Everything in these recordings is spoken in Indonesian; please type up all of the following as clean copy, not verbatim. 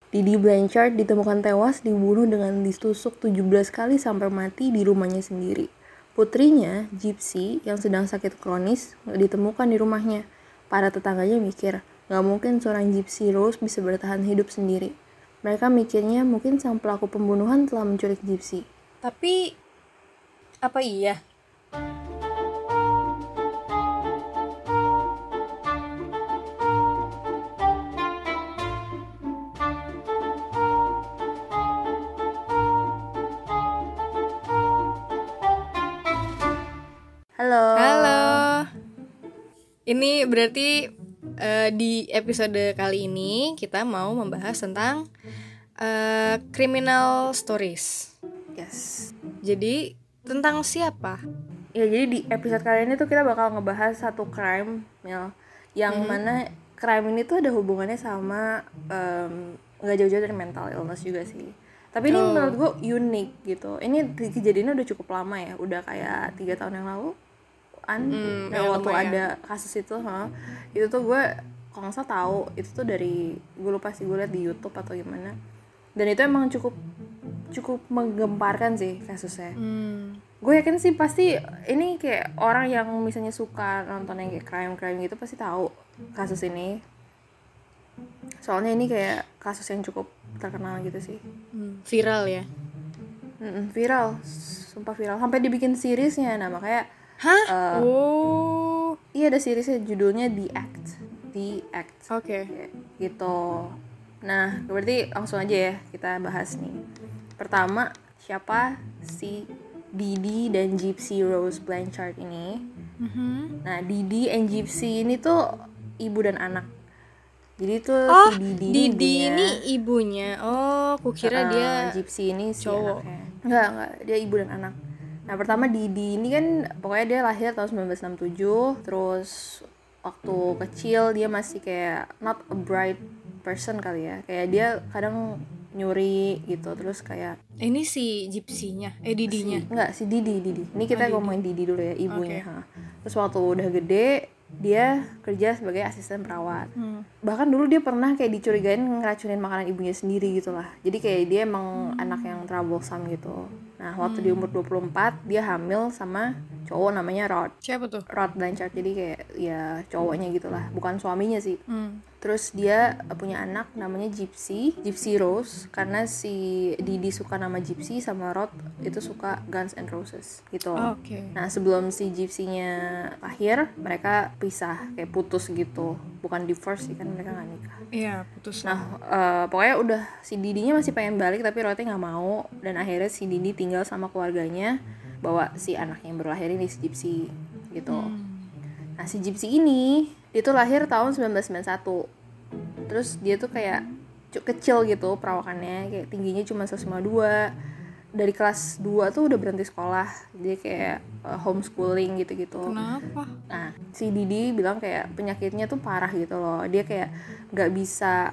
Didi Blanchard ditemukan tewas dibunuh dengan ditusuk 17 kali sampai mati di rumahnya sendiri. Putrinya, Gypsy, yang sedang sakit kronis, ditemukan di rumahnya. Para tetangganya mikir, gak mungkin seorang Gypsy Rose bisa bertahan hidup sendiri. Mereka mikirnya mungkin sang pelaku pembunuhan telah menculik Gypsy. Tapi apa iya? Halo. Halo. Ini berarti di episode kali ini kita mau membahas tentang criminal stories. Yes. Jadi tentang siapa? Ya, jadi di episode kali ini tuh kita bakal ngebahas satu crime, Mel, yang mana crime ini tuh ada hubungannya sama nggak jauh-jauh dari mental illness juga sih. Tapi ini menurut gue unik gitu. Ini kejadiannya udah cukup lama ya, udah kayak 3 tahun yang lalu. Waktu lumayan. ada kasus itu, itu tuh gue kalau nggak salah tahu itu tuh dari, gue lupa sih, gue liat di YouTube atau gimana. Dan itu emang cukup menggemparkan sih kasusnya. Gue yakin sih pasti ini kayak orang yang misalnya suka nonton yang kayak crime gitu pasti tahu kasus ini. Soalnya ini kayak kasus yang cukup terkenal gitu sih. Viral ya? Viral, sumpah viral. Sampai dibikin seriesnya, nah makanya Hah? iya ada seriesnya, judulnya The Act. Oke. Kayak gitu. Nah, berarti langsung aja ya kita bahas nih. Pertama, siapa si Didi dan Gypsy Rose Blanchard ini? Nah, Didi and Gypsy ini tuh ibu dan anak. Jadi tuh si Didi Didi ibunya. ini ibunya. Oh, kukira dia Gypsy ini si cowok. anaknya. Enggak, dia ibu dan anak. Nah, pertama Didi ini kan pokoknya dia lahir tahun 1967, terus waktu kecil dia masih kayak not a bright person kali ya. Kayak dia kadang nyuri gitu, terus kayak Ini si Gypsy-nya, Didinya. enggak, si Didi. Ini kita ngomongin Didi dulu ya, ibunya. Oke. Terus waktu udah gede, dia kerja sebagai asisten perawat. Bahkan dulu dia pernah kayak dicurigain ngeracunin makanan ibunya sendiri gitu lah. Jadi kayak dia emang anak yang troublesome gitu. Nah, waktu di umur 24, dia hamil sama cowok namanya Rod. Siapa tuh? Rod Blanchard, jadi kayak ya cowoknya gitu lah, bukan suaminya sih. Terus dia punya anak namanya Gypsy Rose, karena si Didi suka nama Gypsy, sama Rod itu suka Guns N' Roses gitu. Oke. Nah, sebelum si Gypsy-nya lahir, mereka pisah, kayak putus gitu. Bukan divorce sih, kan mereka gak nikah. Iya, putus. Nah, pokoknya udah si Didinya masih pengen balik, tapi Rodnya nggak mau, dan akhirnya si Didi tinggal sama keluarganya, bawa si anak yang baru lahir ini, si Gypsy gitu. Nah, si Gypsy ini dia tuh lahir tahun 1991. Terus dia tuh kayak kecil gitu perawakannya, kayak tingginya cuma 152. Dari kelas 2 tuh udah berhenti sekolah. Dia kayak homeschooling gitu-gitu. Kenapa? Nah, si Didi bilang kayak penyakitnya tuh parah gitu loh. Dia kayak gak bisa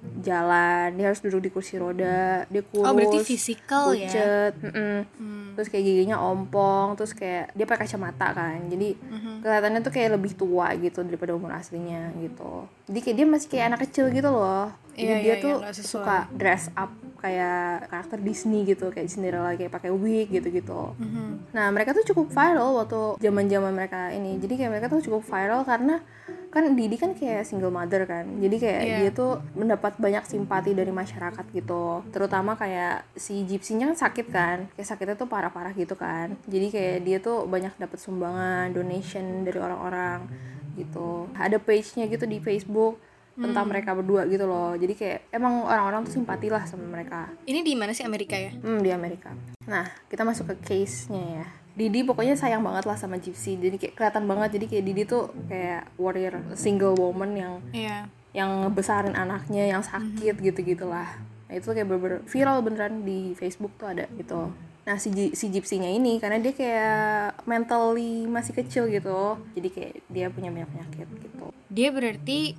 jalan, dia harus duduk di kursi roda, dia kurus, berarti fisikal ya? pucet, terus kayak giginya ompong, terus kayak dia pakai kacamata kan, jadi kelihatannya tuh kayak lebih tua gitu daripada umur aslinya gitu. Jadi kayak dia masih kayak anak kecil gitu loh. Jadi dia tuh suka dress up kayak karakter Disney gitu, kayak Cinderella, kayak pakai wig gitu-gitu. Nah, mereka tuh cukup viral waktu zaman-zaman mereka ini. Jadi kayak mereka tuh cukup viral karena kan Didi kan kayak single mother kan. Jadi kayak dia tuh mendapat banyak simpati dari masyarakat gitu. Terutama kayak si Gypsy-nya kan sakit kan. Kayak sakitnya tuh parah-parah gitu kan. Jadi kayak dia tuh banyak dapat sumbangan, donation dari orang-orang gitu. Ada page-nya gitu di Facebook tentang mereka berdua gitu loh. Jadi kayak emang orang-orang tuh simpati lah sama mereka. Ini di mana sih, Amerika ya? Di Amerika. Nah, kita masuk ke case-nya ya. Didi pokoknya sayang banget lah sama Gypsy. Jadi kayak kelihatan banget. Jadi kayak Didi tuh kayak warrior, single woman yang ngebesarin anaknya yang sakit gitu-gitulah. Nah, itu kayak bener-bener viral beneran di Facebook tuh ada gitu. Nah, si Gypsy-nya ini karena dia kayak mentally masih kecil gitu. Jadi kayak dia punya banyak penyakit gitu. Dia berarti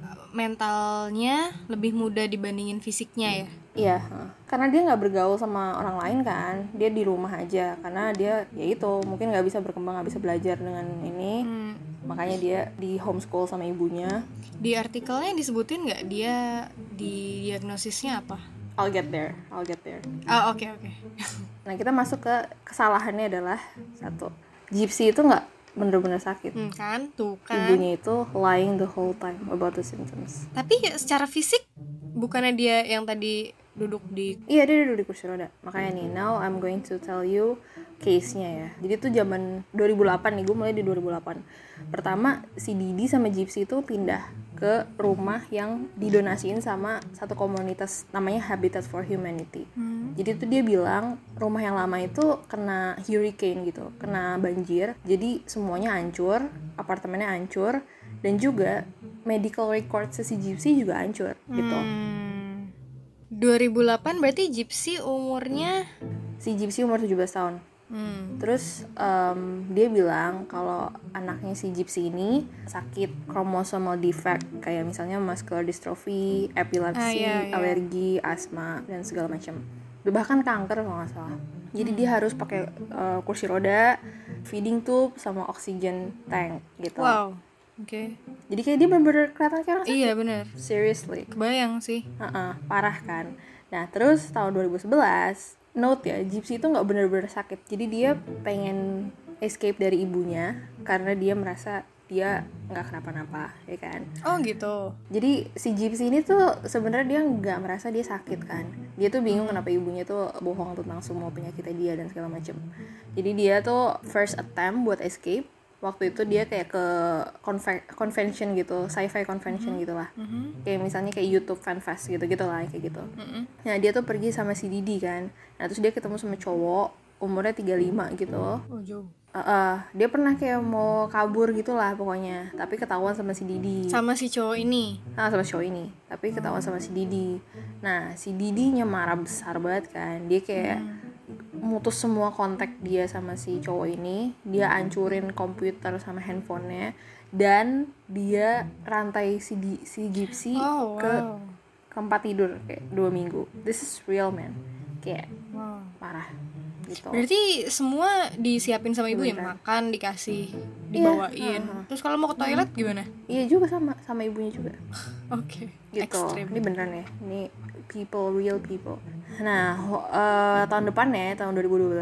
mentalnya lebih muda dibandingin fisiknya ya? Iya, karena dia nggak bergaul sama orang lain kan, dia di rumah aja, karena dia ya itu mungkin nggak bisa berkembang, nggak bisa belajar dengan ini, makanya dia di homeschool sama ibunya. Di artikelnya disebutin nggak dia diagnosisnya apa? I'll get there. Oh, oke. Nah, kita masuk ke kesalahannya adalah satu, Gypsy itu nggak bener-bener sakit. Kan, tuh kan. Ibunya itu lying the whole time about the symptoms. Tapi secara fisik bukannya dia yang tadi duduk di... Iya, dia duduk di kursi roda. Makanya nih, now I'm going to tell you case-nya ya. Jadi tuh zaman 2008 nih, gue mulai di 2008. Pertama, si Didi sama Gypsy itu pindah ke rumah yang didonasiin sama satu komunitas namanya Habitat for Humanity. Jadi tuh dia bilang rumah yang lama itu kena hurricane gitu, kena banjir. Jadi semuanya hancur, apartemennya hancur, dan juga medical record si Gypsy juga hancur gitu. 2008 berarti Gypsy umurnya... Si Gypsy umur 17 tahun. Terus dia bilang kalau anaknya si Gypsy ini sakit chromosomal defect, kayak misalnya muscular dystrophy, epilepsi, alergi, asma, dan segala macam. Bahkan kanker kalau nggak salah. Jadi dia harus pakai kursi roda, feeding tube, sama oxygen tank gitu. Wow. Oke. Jadi kayak dia bener-bener kelihatan kayak orang sakit. Iya benar. Seriously. Kebayang sih. Parah kan. Nah terus tahun 2011, note ya, Gypsy itu nggak bener-bener sakit. Jadi dia pengen escape dari ibunya karena dia merasa dia nggak kenapa-napa, ya kan? Oh gitu. Jadi si Gypsy ini tuh sebenarnya dia nggak merasa dia sakit kan. Dia tuh bingung kenapa ibunya tuh bohong tentang semua penyakitnya dia dan segala macam. Jadi dia tuh first attempt buat escape. Waktu itu dia kayak ke convention gitu, sci-fi convention gitu lah. Kayak misalnya kayak YouTube Fan Fest gitu-gitu lah, kayak gitu. Nah dia tuh pergi sama si Didi kan. Nah terus dia ketemu sama cowok umurnya 35 gitu. Oh jauh. Dia pernah kayak mau kabur gitu lah pokoknya, tapi ketahuan sama si Didi. Sama si cowok ini. Sama cowok ini, tapi ketahuan sama si Didi. Nah si Didinya marah besar banget kan. Dia kayak mutus semua kontak dia sama si cowok ini. Dia hancurin komputer sama handphonenya, dan dia rantai si Gypsy ke tempat tidur kayak 2 minggu. This is real man, kayak parah gitu. Berarti semua disiapin sama ibu ya, makan dikasih, dibawain. Terus kalau mau ke toilet gimana? Iya juga sama ibunya juga. Oke. Gitu. Ekstrim. Ini beneran ya, ini real people. Nah tahun depannya, tahun 2012,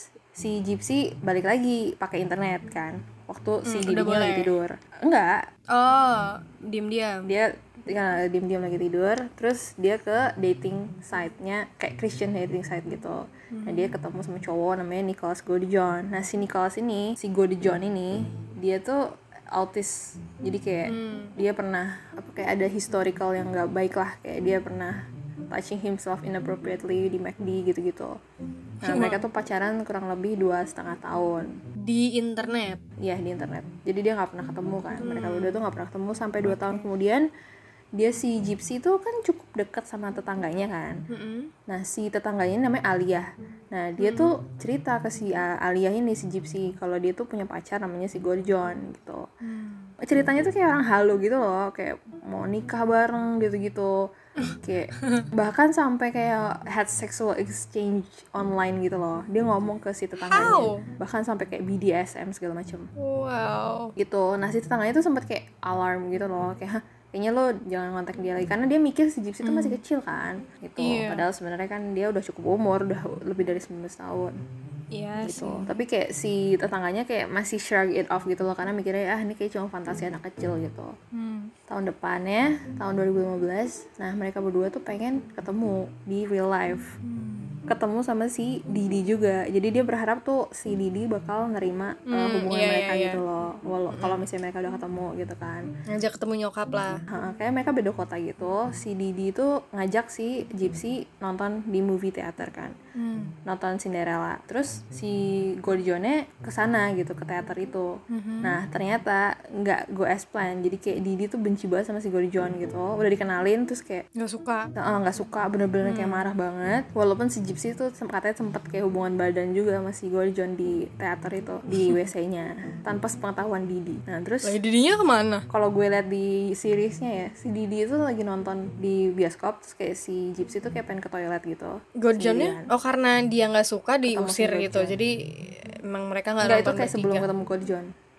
si Gypsy balik lagi pakai internet kan. Waktu si Didinya lagi tidur. Enggak. Oh, diam-diam. Dia diam-diam lagi tidur. Terus dia ke dating site-nya, kayak Christian dating site gitu. Nah dia ketemu sama cowok namanya Nicholas Godejohn. Nah si Nicholas ini, si Godejohn ini, dia tuh autis. Jadi kayak dia pernah kayak ada historical yang nggak baik lah, kayak dia pernah touching himself inappropriately di McD gitu-gitu. Nah mereka tuh pacaran kurang lebih 2,5 tahun di internet. Iya di internet. Jadi dia nggak pernah ketemu kan. Mereka berdua tuh nggak pernah ketemu sampai 2 tahun kemudian. Dia si Gypsy tuh kan cukup dekat sama tetangganya kan. Nah si tetangganya namanya Alia. Nah dia tuh cerita ke si Alia ini, si Gypsy, kalau dia tuh punya pacar namanya si Godejohn gitu. Ceritanya tuh kayak orang halu gitu loh, kayak mau nikah bareng gitu-gitu. Kayak bahkan sampai kayak had sexual exchange online gitu loh. Dia ngomong ke si tetangganya. Bahkan sampai kayak BDSM segala macam. Wow. Gitu. Nah si tetangganya tuh sempat kayak alarm gitu loh, kayak kayaknya lo jangan kontak dia lagi, karena dia mikir si Gypsy itu masih kecil kan gitu. Padahal sebenarnya kan dia udah cukup umur, udah lebih dari 19 tahun. Iya gitu. sih. Tapi kayak si tetangganya kayak masih shrug it off gitu loh, karena mikirnya ini kayak cuma fantasi anak kecil gitu. Tahun depannya, tahun 2015, nah mereka berdua tuh pengen ketemu di real life. Ketemu sama si Didi juga. Jadi dia berharap tuh si Didi bakal nerima hubungan mereka gitu loh. Kalau misalnya mereka udah ketemu gitu kan. Ngajak ketemu nyokap lah. Kayak mereka beda kota gitu. Si Didi tuh ngajak si Gypsy nonton di movie theater kan. Nonton Cinderella. Terus si Godejohn-nya kesana gitu, ke teater itu. Nah ternyata nggak go as planned. Jadi kayak Didi tuh benci banget sama si Godejohn gitu. Udah dikenalin terus kayak nggak suka, bener-bener kayak marah banget. Walaupun si Gypsy tuh katanya sempet kayak hubungan badan juga sama si Godejohn di teater itu, di WC-nya tanpa sepengetahuan Didi. Nah terus Didinya kemana? Kalau gue liat di seriesnya ya, si Didi itu lagi nonton di bioskop, terus kayak si Gypsy tuh kayak pengen ke toilet gitu. Godejohn-nya? Oh karena dia nggak suka diusir gitu. Jadi emang mereka nggak nonton itu kayak bertiga. sebelum ketemu Godejohn.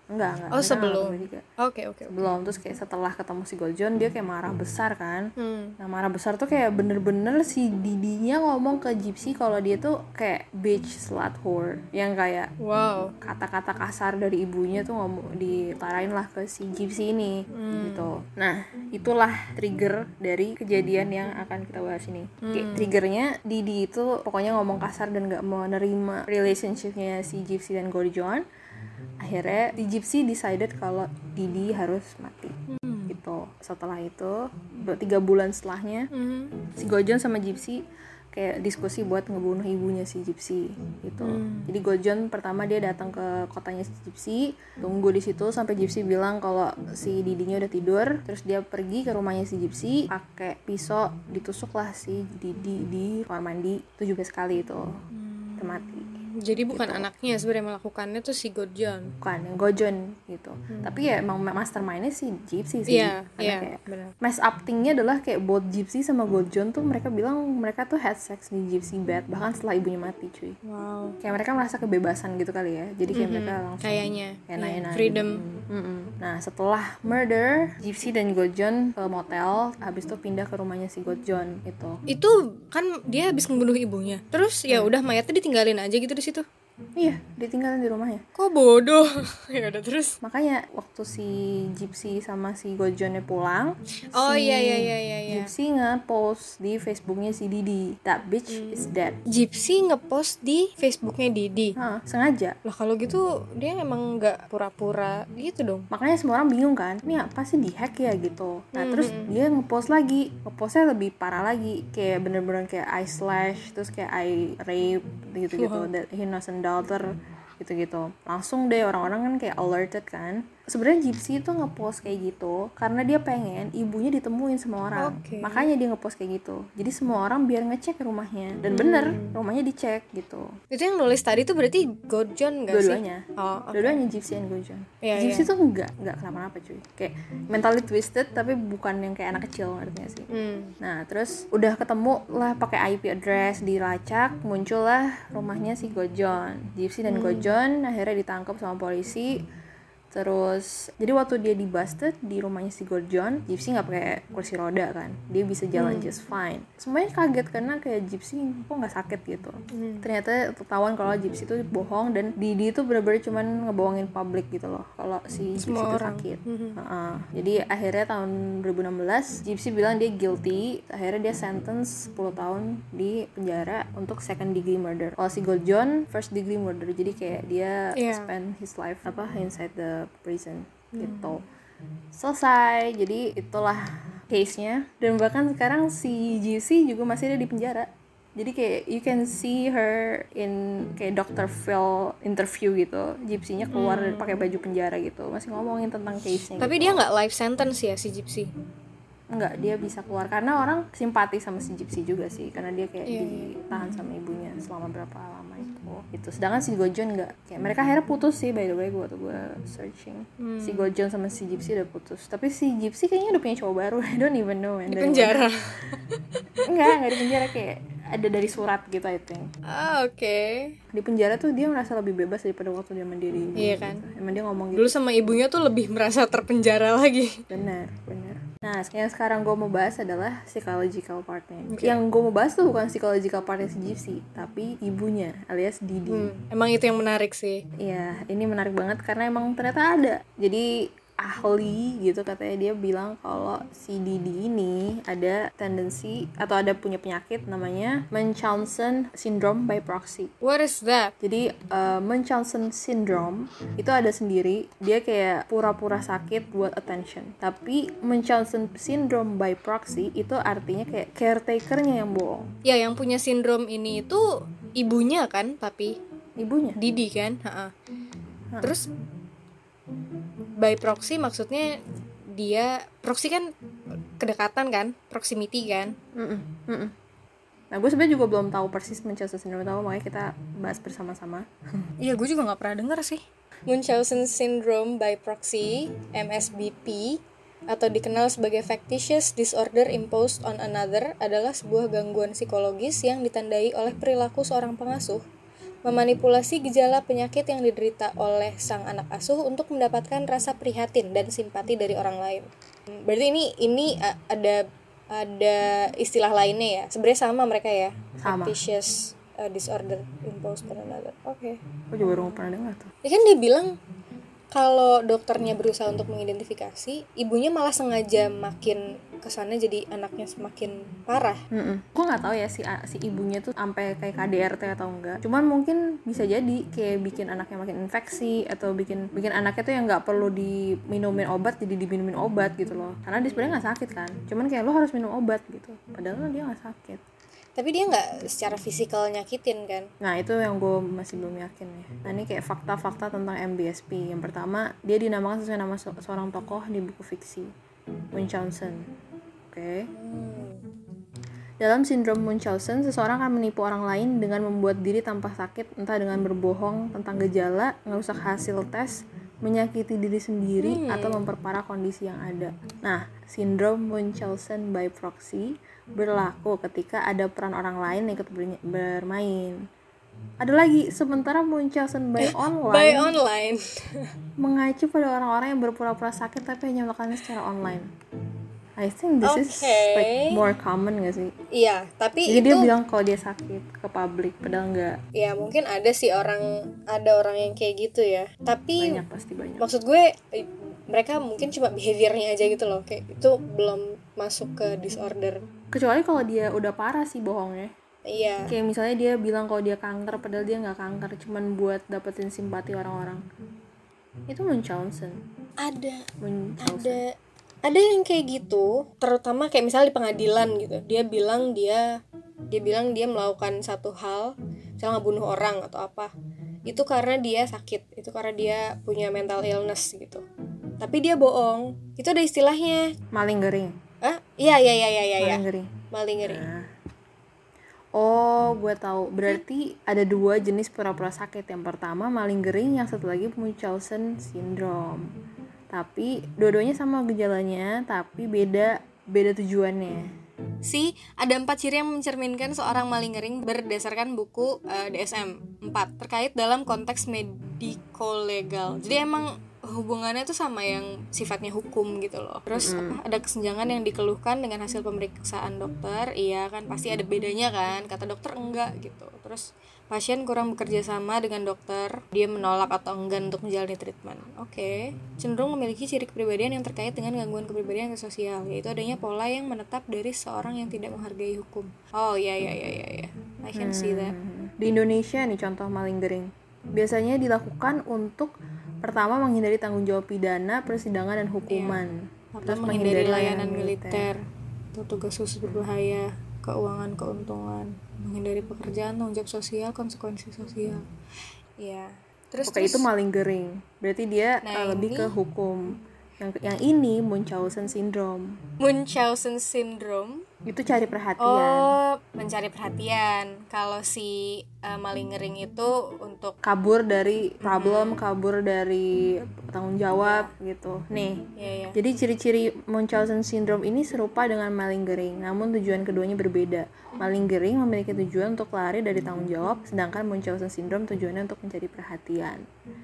enggak Oh, mereka nggak sebelum. ketemu juga. Oke. Belum, terus kayak setelah ketemu si Gojon dia kayak marah besar kan. Hmm. Nah marah besar tuh kayak bener-bener si Didinya ngomong ke Gypsy kalau dia tuh kayak bitch, slut, whore, yang kayak Wow. kata-kata kasar dari ibunya tuh ngomong ditarain lah ke si Gypsy ini gitu. Nah itulah trigger dari kejadian yang akan kita bahas ini. Kayak triggernya Didi itu pokoknya ngomong kasar dan gak mau nerima relationshipnya si Gypsy dan Gojon. Akhirnya si Gypsy decided kalau Didi harus mati gitu. Setelah itu 3 bulan setelahnya si Gojon sama Gypsy kayak diskusi buat ngebunuh ibunya si Gypsy gitu. Jadi Gojon pertama dia datang ke kotanya si Gypsy, tunggu di situ sampai Gypsy bilang kalau si Didinya udah tidur, terus dia pergi ke rumahnya si Gypsy pakai pisau, ditusuk lah si Didi di kamar mandi 17 kali itu. Itu mati. Jadi bukan anaknya sebenarnya melakukannya tuh si Gojon. Bukan yang Gojon gitu. Tapi ya emang mastermindnya si Gypsy sih. Iya, Karena kayak benar. mess up thingnya adalah kayak both Gypsy sama Gojon tuh mereka bilang mereka tuh had sex di Gypsy bed bahkan setelah ibunya mati cuy. Wow. Kayak mereka merasa kebebasan gitu kali ya. Jadi kayak mereka langsung Kayaknya enak-enak freedom. Nah setelah murder, Gypsy dan Gojon ke motel, habis itu pindah ke rumahnya si Gojon itu. Itu kan dia habis membunuh ibunya. Terus ya udah mayatnya ditinggalin aja gitu di situ. Iya, ditinggalin di rumahnya. Kok bodoh. Ya udah terus. Makanya waktu si Gypsy sama si Gojonnya pulang, Oh si iya. Gypsy nge-post di Facebooknya si Didi, that bitch is dead. Gypsy ngepost di Facebooknya Didi. Sengaja. Lah kalau gitu dia emang nggak pura-pura gitu dong. Makanya semua orang bingung kan, ini apa sih di-hack ya gitu. Nah terus dia nge-post lagi, nge-postnya lebih parah lagi, kayak bener-bener kayak I slash, terus kayak I rape gitu-gitu, that innocent daughter gitu-gitu. Langsung deh orang-orang kan kayak alerted kan. Sebenarnya Gypsy itu ngepost kayak gitu karena dia pengen ibunya ditemuin sama orang. Oke. Makanya dia ngepost kayak gitu. Jadi semua orang biar ngecek rumahnya. Dan bener, rumahnya dicek gitu. Itu yang nulis tadi tuh berarti Gojon gak sih? Dua-duanya. Oh, oke. Dua-duanya Gypsy and Gojon. Iya, Gypsy tuh enggak kenapa-napa cuy. Kayak mentally twisted tapi bukan yang kayak anak kecil artinya sih. Nah, terus udah ketemu lah pakai IP address dilacak, muncullah rumahnya si Gojon. Gypsy dan Gojon akhirnya ditangkap sama polisi. Terus jadi waktu dia dibusted di rumahnya si Gojon, Gypsy nggak pakai kursi roda kan, dia bisa jalan just fine. Semuanya kaget karena kayak Gypsy kok nggak sakit gitu. Ternyata ketahuan kalau Gypsy itu bohong dan Didi itu bener-bener cuman ngebohongin publik gitu loh kalau si Gypsy itu sakit. Jadi akhirnya tahun 2016 Gypsy bilang dia guilty, akhirnya dia sentence 10 tahun di penjara untuk second degree murder. Kalau si Gojon first degree murder, jadi kayak dia spend his life inside the prison gitu. Selesai. Jadi itulah case-nya. Dan bahkan sekarang si Gypsy juga masih ada di penjara. Jadi kayak you can see her in kayak Dr. Phil interview gitu. Gypsy-nya keluar pakai baju penjara gitu. Masih ngomongin tentang case-nya. Tapi gitu. dia nggak life sentence ya si Gypsy? Enggak, dia bisa keluar karena orang simpati sama si Gypsy juga sih, karena dia kayak ditahan sama ibunya selama berapa lama itu. Sedangkan si Gojon enggak. Kayak mereka akhirnya putus sih, by the way, gue searching. Si Gojon sama si Gypsy udah putus. Tapi si Gypsy kayaknya udah punya cowok baru. I don't even know man. Di penjara. Enggak di penjara, kayak ada dari surat gitu I think. Oke. Di penjara tuh dia merasa lebih bebas daripada waktu dia mandiri. Iya kan. Gitu. Emang dia ngomong gitu. Dulu sama ibunya tuh lebih merasa terpenjara lagi. Benar. Nah, yang sekarang gue mau bahas adalah psychological partnya. Yang gue mau bahas tuh bukan psychological partnya si Gypsy, tapi ibunya alias Didi. Emang itu yang menarik sih. Iya, ini menarik banget karena emang ternyata ada. Jadi ahli gitu katanya, dia bilang kalau si Didi ini ada tendensi atau ada punya penyakit namanya Munchausen syndrome by proxy. What is that? Jadi Munchausen syndrome itu ada sendiri, dia kayak pura-pura sakit buat attention. Tapi Munchausen syndrome by proxy itu artinya kayak caretakernya yang bohong. Ya, yang punya sindrom ini itu ibunya kan, tapi ibunya Didi kan. Terus by proxy maksudnya dia, proxy kan kedekatan kan, proximity kan. Nah gue sebenarnya juga belum tahu persis Munchausen syndrome, makanya kita bahas bersama-sama. Iya, gue juga nggak pernah dengar sih. Munchausen syndrome by proxy (MSBP) atau dikenal sebagai factitious disorder imposed on another adalah sebuah gangguan psikologis yang ditandai oleh perilaku seorang pengasuh memanipulasi gejala penyakit yang diderita oleh sang anak asuh untuk mendapatkan rasa prihatin dan simpati dari orang lain. Berarti ini ada istilah lainnya ya. Sebenarnya sama mereka ya. Sama. Factitious disorder imposed on another. Oke. Aku juga baru pernah dengar tuh. Ya kan dia bilang kalau dokternya berusaha untuk mengidentifikasi, ibunya malah sengaja makin kesannya jadi anaknya semakin parah. Gue nggak tahu ya si ibunya tuh sampai kayak KDRT atau enggak. Cuman mungkin bisa jadi kayak bikin anaknya makin infeksi atau bikin anaknya tuh yang nggak perlu diminumin obat jadi diminumin obat gitu loh. Karena dia sebenarnya nggak sakit kan. Cuman kayak lo harus minum obat gitu. Padahal dia nggak sakit. Tapi dia nggak secara fisikal nyakitin kan? Nah itu yang gue masih belum yakin ya. Nah ini kayak fakta-fakta tentang MBSP. Yang pertama, dia dinamakan sesuai nama seorang tokoh di buku fiksi, Munchausen. Oke. Dalam sindrom Munchausen, seseorang akan menipu orang lain dengan membuat diri tanpa sakit, entah dengan berbohong tentang gejala, merusak hasil tes, menyakiti diri sendiri, atau memperparah kondisi yang ada. Nah, sindrom Munchausen by proxy berlaku ketika ada peran orang lain yang ikut bermain. Ada lagi, sementara Munchausen by online mengacu pada orang-orang yang berpura-pura sakit tapi hanya melakukannya secara online. I think this is like more common gak sih? Iya, tapi jadi itu dia bilang kalau dia sakit ke publik, padahal enggak. Ya mungkin ada orang yang kayak gitu ya. Tapi banyak, pasti banyak. Maksud gue mereka mungkin cuma behaviornya aja gitu loh, kayak itu belum masuk ke disorder. Kecuali kalau dia udah parah sih bohongnya. Iya. Kayak misalnya dia bilang kalau dia kanker padahal dia nggak kanker, cuman buat dapetin simpati orang-orang. Itu Munchausen. Ada yang kayak gitu, terutama kayak misalnya di pengadilan gitu. Dia bilang dia melakukan satu hal, misalnya ngebunuh orang atau apa. Itu karena dia sakit, itu karena dia punya mental illness gitu. Tapi dia bohong. Itu ada istilahnya. Malinggering. Iya. Malinggering. Nah. Oh, gue tahu. Berarti ada 2 jenis pura-pura sakit. Yang pertama malinggering, yang satu lagi Munchausen syndrome. Tapi dua-duanya sama gejalanya, tapi beda tujuannya. Ada 4 ciri yang mencerminkan seorang malinggering berdasarkan buku DSM-4 terkait dalam konteks mediko-legal. Jadi emang hubungannya tuh sama yang sifatnya hukum gitu loh. Terus ada kesenjangan yang dikeluhkan dengan hasil pemeriksaan dokter. Iya kan, pasti ada bedanya kan. Kata dokter enggak gitu. Terus pasien kurang bekerja sama dengan dokter, dia menolak atau enggan untuk menjalani treatment. Oke. Cenderung memiliki ciri kepribadian yang terkait dengan gangguan kepribadian sosial, yaitu adanya pola yang menetap dari seorang yang tidak menghargai hukum. Oh iya. I can see that. Di Indonesia nih contoh malinggering. Biasanya dilakukan untuk pertama menghindari tanggung jawab pidana, persidangan dan hukuman. Terus menghindari layanan militer, atau tugas khusus berbahaya, keuangan keuntungan, menghindari pekerjaan, tanggung jawab sosial, konsekuensi sosial. Ya. Terus itu malinggering. Berarti dia lebih ke hukum. Yang ini Munchausen syndrome. Munchausen syndrome itu cari perhatian. Oh, mencari perhatian. Kalau si malinggering itu untuk kabur dari problem, kabur dari tanggung jawab gitu. Nih. Yeah. Jadi ciri-ciri Munchausen syndrome ini serupa dengan malinggering, namun tujuan keduanya berbeda. Malinggering memiliki tujuan untuk lari dari tanggung jawab, sedangkan Munchausen syndrome tujuannya untuk mencari perhatian.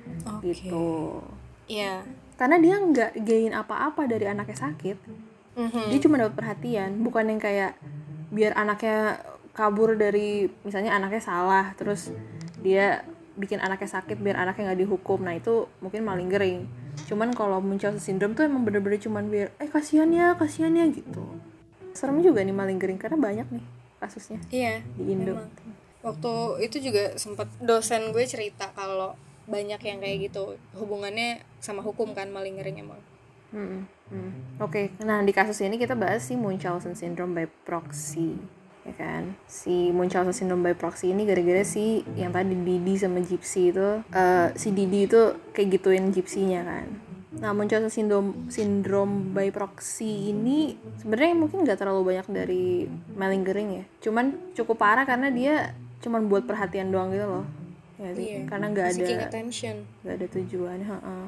Gitu. Iya. Karena dia nggak gain apa-apa dari anaknya sakit. Dia cuma dapat perhatian, bukan yang kayak biar anaknya kabur dari, misalnya anaknya salah terus dia bikin anaknya sakit biar anaknya nggak dihukum. Nah itu mungkin malinggering. Cuman kalau Munchausen syndrome tuh emang bener-bener cuman biar kasihan ya gitu. Serem juga nih malinggering karena banyak nih kasusnya. Iya, di Indo. Memang. Waktu itu juga sempat dosen gue cerita kalau banyak yang kayak gitu, hubungannya sama hukum kan, malinggering emang. Oke. Nah di kasus ini kita bahas si Munchausen syndrome by proxy, ya kan? Si Munchausen syndrome by proxy ini gara-gara si yang tadi Didi sama Gypsy itu, si Didi itu kayak gituin Gypsy-nya kan. Nah Munchausen syndrome by proxy ini sebenarnya mungkin nggak terlalu banyak dari malinggering ya, cuman cukup parah karena dia cuman buat perhatian doang gitu loh. Ya sih, Iya, karena nggak ada tujuan.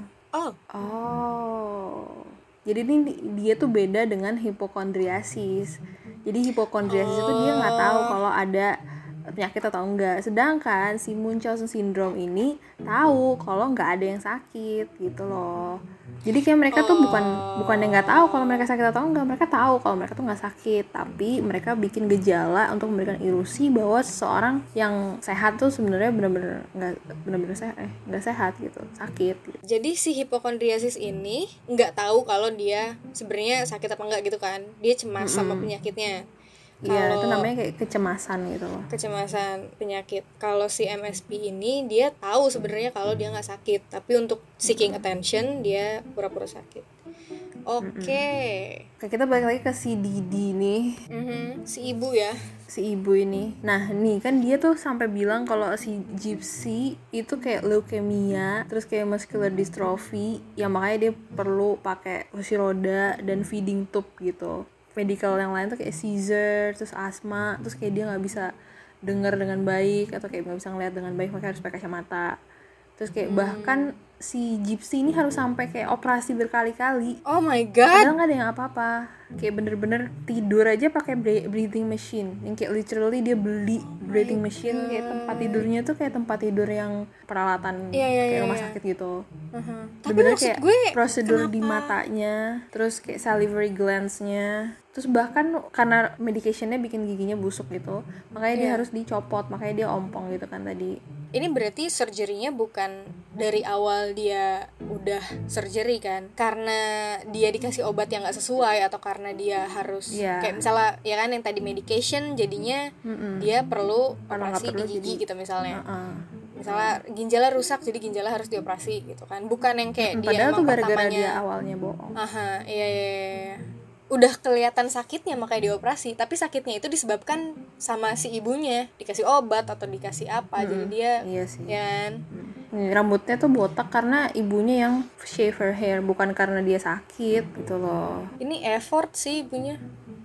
Jadi ini dia tuh beda dengan hipokondriasis. Jadi hipokondriasis itu dia nggak tahu kalau ada penyakit atau enggak. Sedangkan si Munchausen syndrome ini tahu kalau nggak ada yang sakit gitu loh. Jadi kayak mereka tuh bukan yang nggak tahu kalau mereka sakit atau enggak, mereka tahu kalau mereka tuh nggak sakit, tapi mereka bikin gejala untuk memberikan ilusi bahwa seseorang yang sehat tuh sebenarnya benar-benar nggak sehat gitu, sakit gitu. Jadi si hipokondriasis ini nggak tahu kalau dia sebenarnya sakit apa enggak gitu kan, dia cemas sama penyakitnya. Iya, itu namanya kayak kecemasan gitu loh. Kecemasan penyakit. Kalau si MSP ini dia tahu sebenarnya kalau dia nggak sakit, tapi untuk seeking attention dia pura-pura sakit. Oke. Kayak kita balik lagi ke si Didi nih, Si ibu ya. si ibu ini. Nah nih kan dia tuh sampai bilang kalau si Gypsy itu kayak leukemia, terus kayak muscular dystrophy, yang makanya dia perlu pakai kursi roda dan feeding tube gitu. Medical yang lain tuh kayak seizure, terus asma, terus kayak dia nggak bisa dengar dengan baik atau kayak nggak bisa ngeliat dengan baik, makanya harus pakai kacamata. Terus kayak bahkan si Gypsy ini harus sampai kayak operasi berkali-kali. Oh my god. Padahal nggak ada yang apa-apa. Kayak bener-bener tidur aja pakai breathing machine. Yang kayak literally dia beli breathing machine, kayak tempat tidurnya tuh kayak tempat tidur yang peralatan kayak rumah sakit gitu. Tapi Bener-bener maksud kayak gue prosedur di matanya, terus kayak salivary glands-nya, terus bahkan karena medicationnya bikin giginya busuk gitu, makanya dia harus dicopot, makanya dia ompong gitu kan tadi. ini berarti surgery-nya bukan dari awal dia udah surgery kan, karena dia dikasih obat yang nggak sesuai atau karena dia harus kayak misalnya ya kan yang tadi medication jadinya dia perlu operasi di gigi gitu misalnya. Misalnya ginjalnya rusak jadi ginjalnya harus dioperasi gitu kan, bukan yang kayak dia padahal emang tuh gara-gara pertamanya dia awalnya bohong. iya. Udah kelihatan sakitnya makanya dioperasi, tapi sakitnya itu disebabkan sama si ibunya dikasih obat atau dikasih apa, jadi dia Iya sih. kan Rambutnya tuh botak karena ibunya yang shave her hair, bukan karena dia sakit gitu loh. ini effort sih ibunya.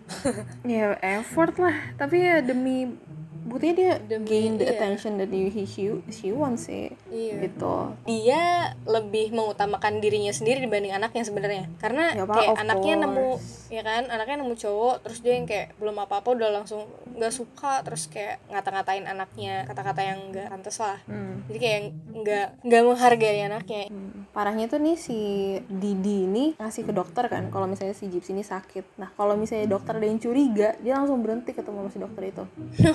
Ya effort lah, tapi ya demi buktinya dia gain the iya. attention that she wants sih. Iya. Gitu. Dia lebih mengutamakan dirinya sendiri dibanding anaknya sebenarnya, karena Ya, Pak, kayak of anaknya nemu course. ya kan, anaknya nemu cowok terus dia yang kayak belum apa-apa udah langsung nggak suka, terus kayak ngata-ngatain anaknya kata-kata yang nggak pantas lah. Jadi kayak nggak menghargai anaknya. Parahnya tuh nih si Didi ini ngasih ke dokter kan kalau misalnya si Gypsy ini sakit. Nah kalau misalnya dokter ada yang curiga, dia langsung berhenti ketemu sama si dokter itu.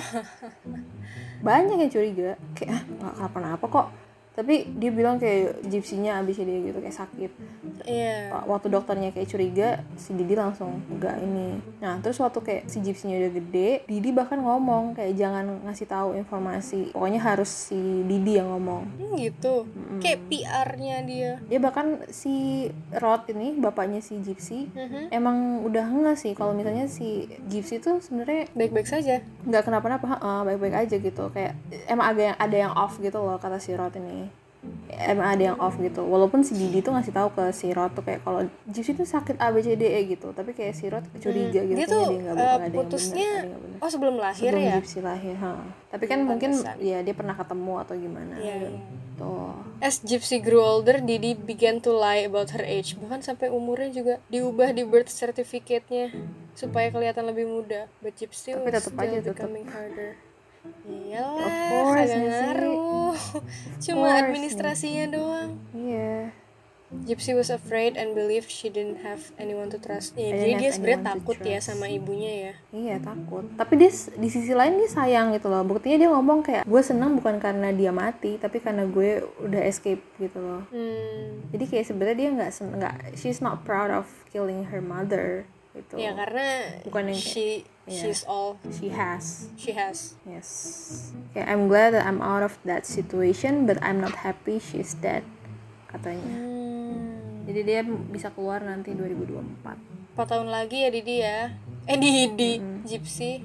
Banyak yang curiga kayak nggak kenapa-napa kok, tapi dia bilang kayak Gypsy-nya abisnya dia gitu kayak sakit. Iya. Waktu dokternya kayak curiga, si Didi langsung enggak ini. Nah terus waktu kayak si Gypsy-nya udah gede, Didi bahkan ngomong kayak jangan ngasih tahu informasi, pokoknya harus si Didi yang ngomong. Gitu. Kayak PR-nya dia. Dia bahkan si Rod ini bapaknya si Gypsy emang udah enggak sih kalau misalnya si Gypsy tuh sebenarnya Baik-baik saja. nggak kenapa-napa, baik-baik aja gitu, kayak emang ada yang off gitu loh kata si Rod ini. Emang ada yang off gitu, walaupun si Didi tuh ngasih tahu ke si Rod tuh kayak kalau Gypsy tuh sakit ABCDE gitu, tapi kayak si Rod curiga gitu. Dia tuh kayaknya dia nggak ada putusnya yang bener. oh sebelum lahir Sebelum ya. Gypsy lahir, tapi kan mungkin ya dia pernah ketemu atau gimana. Iya. Tuh. As Gypsy grew older, Didi began to lie about her age. Bahkan sampai umurnya juga diubah di birth certificate-nya supaya kelihatan lebih muda. But Gypsy Tapi was tetep still aja, tetep. becoming harder. Of Iyalah, course, kagak nggak sih? ngaruh. Cuma course, administrasinya doang. Iya. Gypsy was afraid and believed she didn't have anyone to trust. Ya, I jadi didn't dia have sebenarnya anyone to takut ya trust. sama ibunya ya. Iya takut, tapi dia di sisi lain dia sayang gitu loh. Buktinya dia ngomong kayak gue senang bukan karena dia mati, tapi karena gue udah escape gitu loh. Jadi kayak sebenarnya dia nggak she's not proud of killing her mother gitu. Ya karena Bukan yang she's all she has. Yes. Kayak I'm glad that I'm out of that situation, but I'm not happy she's dead katanya. Jadi dia bisa keluar nanti 2024. 4 tahun lagi ya Didi ya. Didi, Gypsy.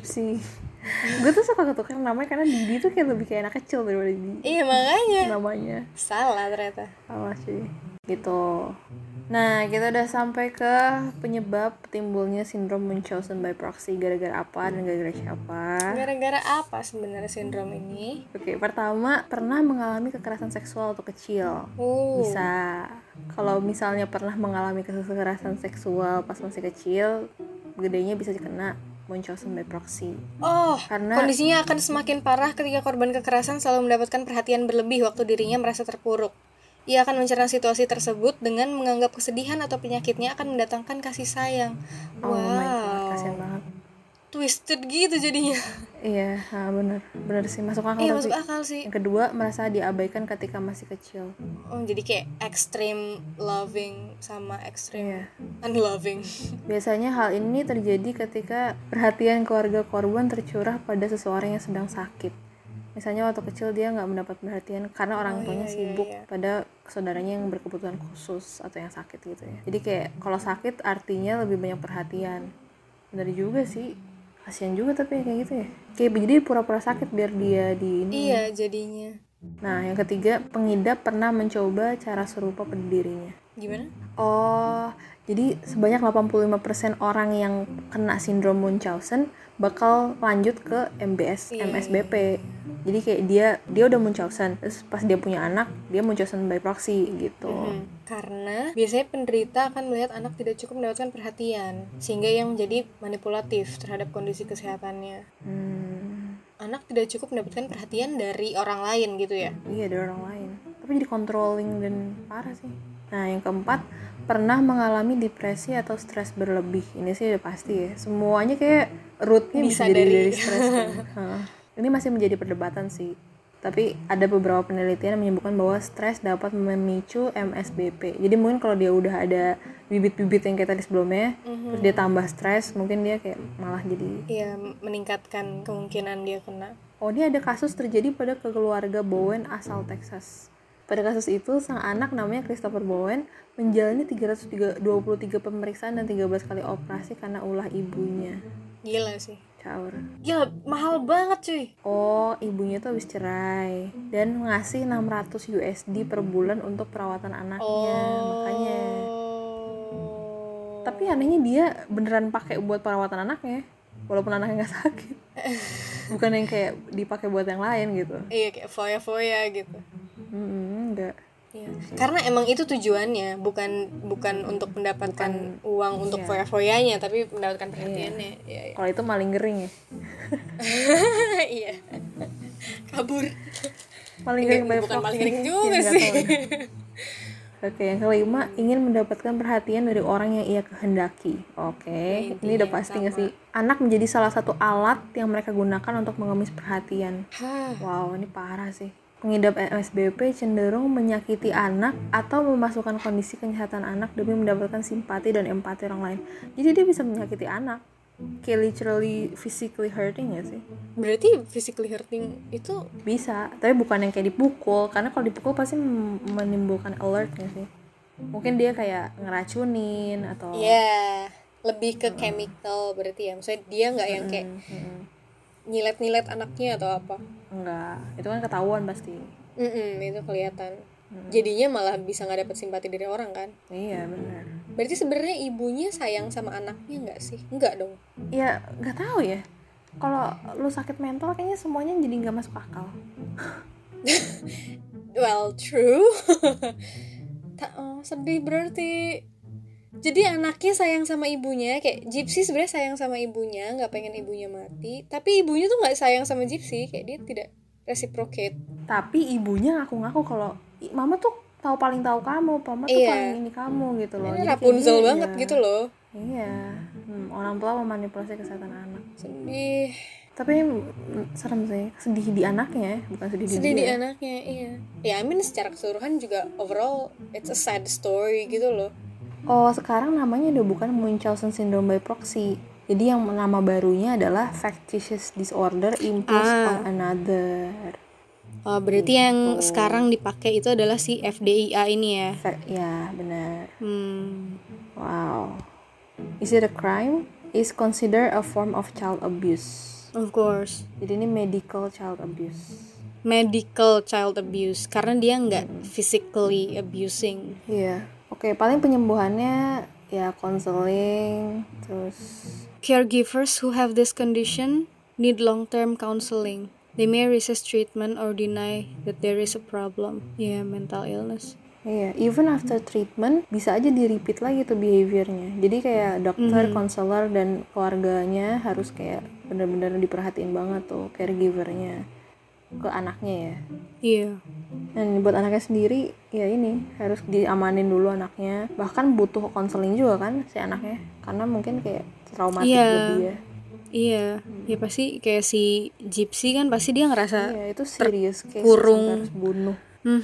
Gue tuh suka ketukar namanya karena Didi tuh kayak lebih kayak anak kecil daripada Didi. Iya makanya. Namanya Salah ternyata. sama sih. Gitu. Nah, kita udah sampai ke penyebab timbulnya sindrom Munchausen by proxy, gara-gara apa dan gara-gara siapa. Gara-gara apa sebenarnya sindrom ini? Oke, pertama, pernah mengalami kekerasan seksual waktu kecil. Bisa. Kalau misalnya pernah mengalami kekerasan seksual pas masih kecil, gedenya bisa kena Munchausen by proxy. Karena kondisinya akan semakin parah ketika korban kekerasan selalu mendapatkan perhatian berlebih waktu dirinya merasa terpuruk. Ia akan mencerna situasi tersebut dengan menganggap kesedihan atau penyakitnya akan mendatangkan kasih sayang. Oh my god, kasihan banget. Twisted gitu jadinya. Iya, bener sih, masuk akal. Iya, masuk akal sih. Yang kedua, merasa diabaikan ketika masih kecil. Jadi kayak extreme loving sama extreme unloving. Biasanya hal ini terjadi ketika perhatian keluarga korban tercurah pada seseorang yang sedang sakit. Misalnya waktu kecil dia nggak mendapat perhatian karena orang tuanya sibuk pada saudaranya yang berkebutuhan khusus atau yang sakit gitu ya. Jadi kayak kalau sakit artinya lebih banyak perhatian. Benar juga sih. Kasian juga tapi kayak gitu ya. Kayak jadi pura-pura sakit biar dia di ini. Iya, jadinya. Nah, yang ketiga, pengidap pernah mencoba cara serupa pada dirinya. Gimana? Jadi sebanyak 85% orang yang kena sindrom Munchausen bakal lanjut ke MBS, MSBP. Jadi kayak dia udah Munchausen, terus pas dia punya anak, dia Munchausen by proxy gitu. Karena biasanya penderita akan melihat anak tidak cukup mendapatkan perhatian, sehingga yang menjadi manipulatif terhadap kondisi kesehatannya. Anak tidak cukup mendapatkan perhatian dari orang lain gitu ya? Iya, dari orang lain. Tapi jadi controlling dan parah sih. Nah, yang keempat, pernah mengalami depresi atau stres berlebih. Ini sih udah pasti ya. Semuanya kayak rootnya bisa dari stres. Ini masih menjadi perdebatan sih. Tapi ada beberapa penelitian yang menyebutkan bahwa stres dapat memicu MSBP. Jadi mungkin kalau dia udah ada bibit-bibit yang kayak tadi sebelumnya, terus dia tambah stres, mungkin dia kayak malah jadi... Iya, meningkatkan kemungkinan dia kena. Ini ada kasus terjadi pada keluarga Bowen asal Texas. Pada kasus itu, sang anak namanya Christopher Bowen menjalani 323 pemeriksaan dan 13 kali operasi karena ulah ibunya. Gila sih. Caur. Gila, mahal banget cuy. Ibunya tuh habis cerai dan ngasih 600 USD per bulan untuk perawatan anaknya. Makanya. Tapi anehnya dia beneran pakai buat perawatan anaknya, walaupun anaknya nggak sakit. Bukan yang kayak dipakai buat yang lain gitu. Iya, kayak foya-foya gitu. Enggak. Iya. Karena emang itu tujuannya, bukan untuk mendapatkan uang untuk foya-foyanya, tapi mendapatkan perhatiannya. Iya. Kalau itu maling gering ya. Iya. Kabur. Maling gering bukan maling gering juga sih. Oke, yang kelima, ingin mendapatkan perhatian dari orang yang ia kehendaki. Oke, ini udah pasti nggak sih? Anak menjadi salah satu alat yang mereka gunakan untuk mengemis perhatian. Wow, ini parah sih. Pengidap MSBP cenderung menyakiti anak atau memasukkan kondisi kesehatan anak demi mendapatkan simpati dan empati orang lain. Jadi dia bisa menyakiti anak. Kayak literally physically hurting ya sih? Berarti physically hurting itu bisa, tapi bukan yang kayak dipukul. Karena kalau dipukul pasti menimbulkan alert ya sih. Mungkin dia kayak ngeracunin atau lebih ke chemical berarti ya. Maksudnya dia nggak yang kayak nyilet-nyilet anaknya atau apa? Enggak, itu kan ketahuan pasti. Itu kelihatan. Jadinya malah bisa nggak dapet simpati dari orang kan? Iya benar. Berarti sebenarnya ibunya sayang sama anaknya nggak sih? Enggak dong. Ya nggak tahu ya. Kalau lu sakit mental kayaknya semuanya jadi nggak masuk akal. Well, true. Sedih berarti. Jadi anaknya sayang sama ibunya, kayak Gypsy sebenarnya sayang sama ibunya, nggak pengen ibunya mati. Tapi ibunya tuh nggak sayang sama Gypsy, kayak dia tidak reciprocate. Tapi ibunya ngaku-ngaku kalau mama tuh paling tahu kamu, mama tuh paling ini kamu gitu loh. Ini Rapunzel banget gitu loh. Iya, orang tua memanipulasi kesehatan anak. Sedih. Tapi serem sih, sedih di anaknya, bukan sedih di anaknya, iya. Ya, I mean secara keseluruhan juga overall it's a sad story gitu loh. Sekarang namanya udah bukan Munchausen syndrome by proxy. Jadi yang nama barunya adalah factitious disorder imposed on another. Berarti gitu. Yang sekarang dipakai itu adalah si FDIA ini ya? Ya, benar. Wow. Is it a crime? Is considered a form of child abuse. Of course. Jadi ini medical child abuse. Medical child abuse karena dia nggak physically abusing. Iya. Oke, paling penyembuhannya ya counseling, terus caregivers who have this condition need long-term counseling. They may resist treatment or deny that there is a problem. Mental illness. Iya, even after treatment bisa aja di repeat lagi tuh behaviornya. Jadi kayak dokter, konselor dan keluarganya harus kayak benar-benar diperhatiin banget tuh caregivernya ke anaknya ya. Iya. Dan buat anaknya sendiri ya ini harus diamanin dulu anaknya. Bahkan butuh konseling juga kan si anaknya, karena mungkin kayak traumatik buat dia. Iya, ya pasti kayak si Gypsy kan pasti dia ngerasa Iya, itu serius case kurung. sampai harus bunuh.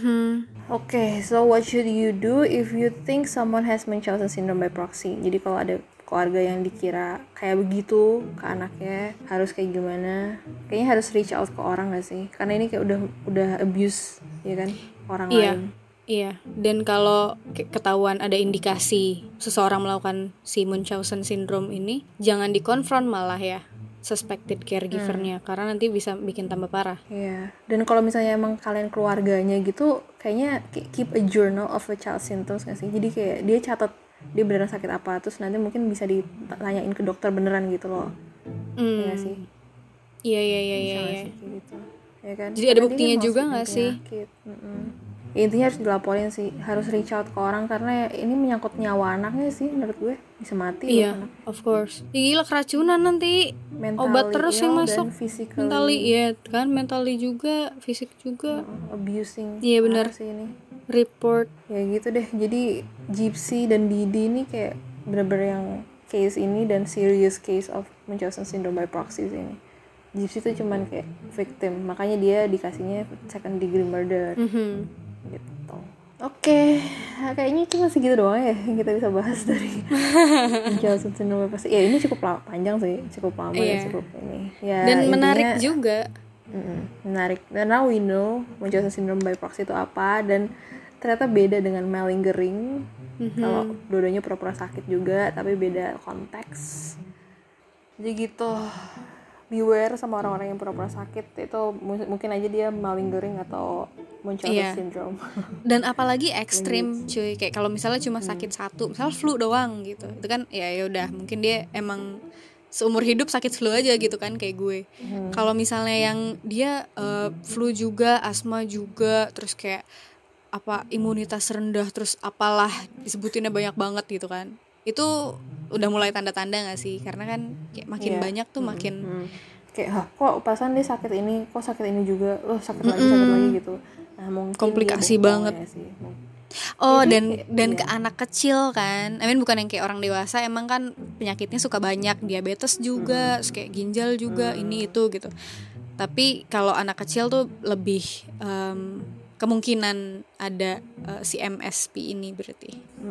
Okay, so what should you do if you think someone has Munchausen syndrome by proxy? Jadi kalau ada keluarga yang dikira kayak begitu ke anaknya, harus kayak gimana? Kayaknya harus reach out ke orang gak sih? Karena ini kayak udah abuse, ya kan? Orang lain. Iya, dan kalau ketahuan ada indikasi seseorang melakukan si Munchausen syndrome ini, jangan dikonfront malah ya suspected caregiver-nya, karena nanti bisa bikin tambah parah. Iya. Dan kalau misalnya emang kalian keluarganya gitu, kayaknya keep a journal of a child symptoms gak sih? Jadi kayak dia catat dia beneran sakit apa, terus nanti mungkin bisa ditanyain ke dokter beneran gitu loh. Iya gak sih? Iya. Kayak gitu. Ya kan? Jadi ada buktinya juga gak sih? Ya, intinya harus dilaporin sih, harus reach out ke orang karena ini menyangkut nyawa anaknya sih, menurut gue bisa mati. Iya, of course. Ya, gila keracunan nanti, mentally obat terus yang masuk, mentally ya kan, mentally juga, fisik juga, abusing. Iya benar sih ini. Report. Ya gitu deh, jadi Gypsy dan Didi ini kayak bener-bener yang case ini dan serious case of Munchausen syndrome by proxy ini. Gypsy tuh cuman kayak victim, makanya dia dikasihnya second degree murder. Gitu. Oke, kayaknya cuma segitu doang ya yang kita bisa bahas dari Munchausen syndrome by proxy. Ya ini cukup panjang sih, cukup lama ya, cukup ini. Ya, dan menarik juga. Menarik. Dan now we know Munchausen syndrome by proxy itu apa, dan ternyata beda dengan malingering. Kalau dua-duanya pura-pura sakit juga, tapi beda konteks. Jadi gitu. Beware sama orang-orang yang pura-pura sakit, itu mungkin aja dia malingering atau Munchausen syndrome. Dan apalagi ekstrim cuy, kayak kalau misalnya cuma sakit satu, misalnya flu doang gitu, itu kan ya udah mungkin dia emang seumur hidup sakit flu aja gitu kan kayak gue. Kalau misalnya yang dia flu juga, asma juga, terus kayak apa imunitas rendah, terus apalah disebutinnya banyak banget gitu kan, itu udah mulai tanda-tanda nggak sih? Karena kan kayak makin banyak tuh makin kayak kok perasaan dia sakit ini, kok sakit ini juga, sakit lagi gitu. Nah mungkin komplikasi banget sih. Jadi, dan ke anak kecil kan, bukan yang kayak orang dewasa, emang kan penyakitnya suka banyak, diabetes juga, terus kayak ginjal juga, ini itu gitu. Tapi kalau anak kecil tuh lebih kemungkinan ada si MSP ini berarti.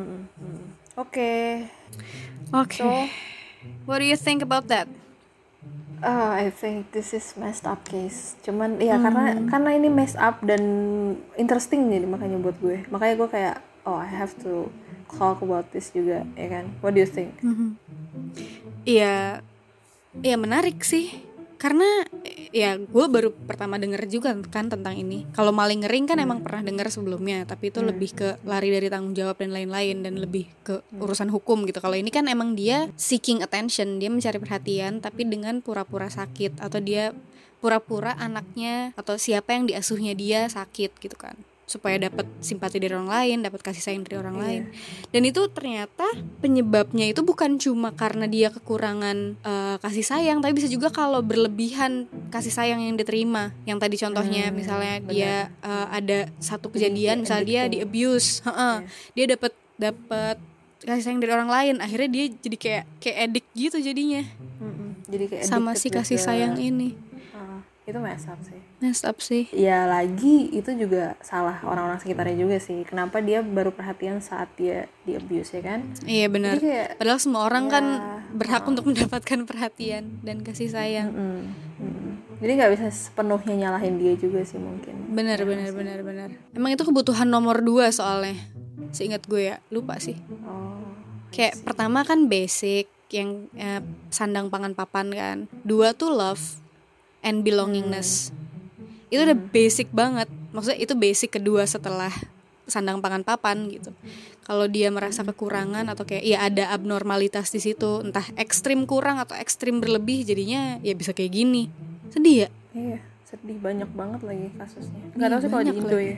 Oke. So, what do you think about that? I think this is messed up case. Cuman ya karena ini messed up dan interesting jadi makanya buat gue. Makanya gue kayak I have to talk about this juga, ya kan? What do you think? Iya, menarik sih. Karena ya gue baru pertama denger juga kan tentang ini. Kalau malingering kan emang pernah denger sebelumnya, tapi itu lebih ke lari dari tanggung jawab dan lain-lain, dan lebih ke urusan hukum gitu. Kalau ini kan emang dia seeking attention, dia mencari perhatian tapi dengan pura-pura sakit, atau dia pura-pura anaknya atau siapa yang diasuhnya dia sakit gitu kan, supaya dapat simpati dari orang lain, dapat kasih sayang dari orang lain. Dan itu ternyata penyebabnya itu bukan cuma karena dia kekurangan kasih sayang, tapi bisa juga kalau berlebihan kasih sayang yang diterima. Yang tadi contohnya misalnya dia ada satu kejadian, misalnya dia di abuse, dia dapat kasih sayang dari orang lain, akhirnya dia jadi kayak addict gitu jadinya. Jadi kayak sama si kasih sayang ini. Itu messed up sih. Ya lagi itu juga salah orang-orang sekitarnya juga sih. Kenapa dia baru perhatian saat dia di abuse, ya kan? Iya benar. Padahal semua orang kan berhak untuk mendapatkan perhatian dan kasih sayang. Jadi nggak bisa sepenuhnya nyalahin dia juga sih mungkin. Benar. Emang itu kebutuhan nomor 2 soalnya. Seingat gue ya, lupa sih. Kayak pertama kan basic yang sandang pangan papan kan. 2 tuh love and belongingness. Itu udah basic banget. Maksudnya itu basic kedua setelah sandang pangan papan gitu. Kalau dia merasa kekurangan atau kayak ya ada abnormalitas di situ, entah ekstrim kurang atau ekstrim berlebih, jadinya ya bisa kayak gini. Sedih ya? Iya, sedih, banyak banget lagi kasusnya. Nggak tahu sih kalau di Indo ya.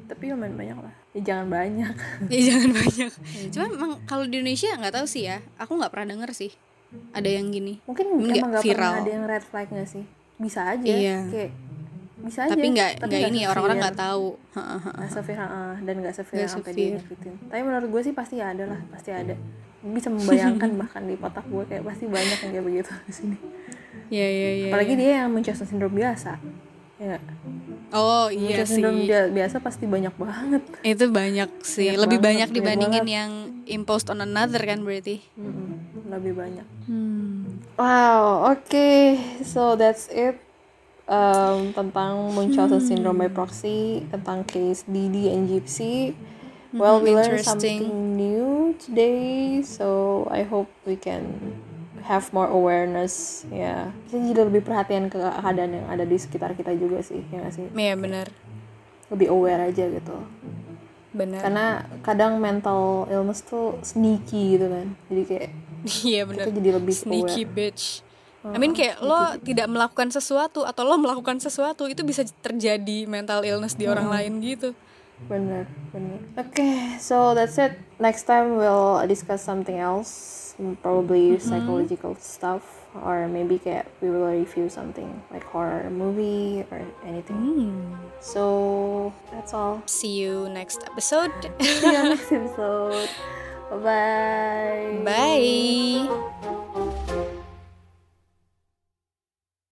tapi lumayan banyak lah. Ya jangan banyak. Ya jangan banyak. Cuma emang kalau di Indonesia nggak tahu sih ya, aku nggak pernah denger sih ada yang gini. Mungkin Nggak emang gak viral. pernah ada yang red flag gak sih? Bisa aja. Iya. Kayak bisa aja. Tapi nggak ini orang-orang nggak tahu. Nggak seviral dan nggak seviral Nggak sampai severe. dia nyakitin. Tapi menurut gue sih pasti ada lah, pasti ada. Bisa membayangkan bahkan di otak gue kayak pasti banyak yang kayak begitu di sini. Iya. Apalagi dia yang Munchausen syndrome biasa. Ya. Oh iya Munchausen sih. syndrome biasa pasti banyak banget. Itu banyak sih. Banyak Lebih banget, banyak banyak dibandingin banget. yang imposed on another kan berarti. Lebih banyak. Wow, oke. So that's it. Tentang Munchausen syndrome by proxy, tentang case Didi and Gypsy. Well, we learned Interesting. something new today, so I hope we can have more awareness. Ya, kita jadi lebih perhatian ke keadaan yang ada di sekitar kita juga sih, ya nggak sih? Iya benar. Lebih aware aja gitu. Benar. Karena kadang mental illness tuh sneaky gitu kan, jadi kayak Iya benar. kita jadi lebih Sneaky aware. bitch. I mean kayak lo tidak melakukan sesuatu atau lo melakukan sesuatu itu bisa terjadi mental illness di orang lain gitu. Bener. Okay, so that's it. Next time we'll discuss something else, probably psychological stuff, or maybe kayak we will review something like horror movie or anything. So that's all. See you next episode. See you next episode. Bye. Bye.